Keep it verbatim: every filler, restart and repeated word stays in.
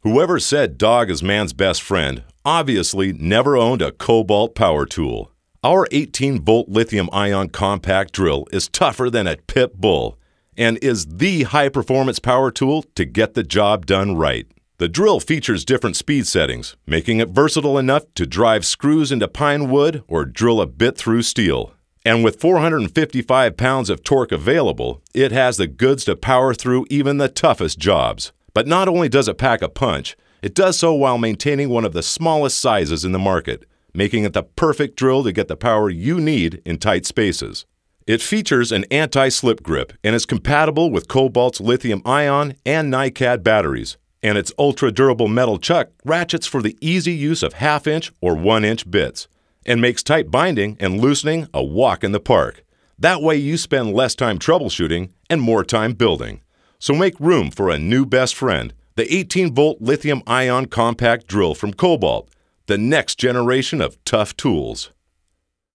Whoever said dog is man's best friend obviously never owned a Kobalt power tool. Our eighteen volt lithium-ion compact drill is tougher than a pit bull and is the high-performance power tool to get the job done right. The drill features different speed settings, making it versatile enough to drive screws into pine wood or drill a bit through steel. And with four hundred fifty-five pounds of torque available, it has the goods to power through even the toughest jobs. But not only does it pack a punch, it does so while maintaining one of the smallest sizes in the market, making it the perfect drill to get the power you need in tight spaces. It features an anti-slip grip and is compatible with Kobalt's lithium-ion and NiCad batteries, and its ultra-durable metal chuck ratchets for the easy use of half-inch or one-inch bits, and makes tight binding and loosening a walk in the park. That way you spend less time troubleshooting and more time building. So make room for a new best friend, the eighteen volt lithium-ion compact drill from Kobalt, the next generation of tough tools.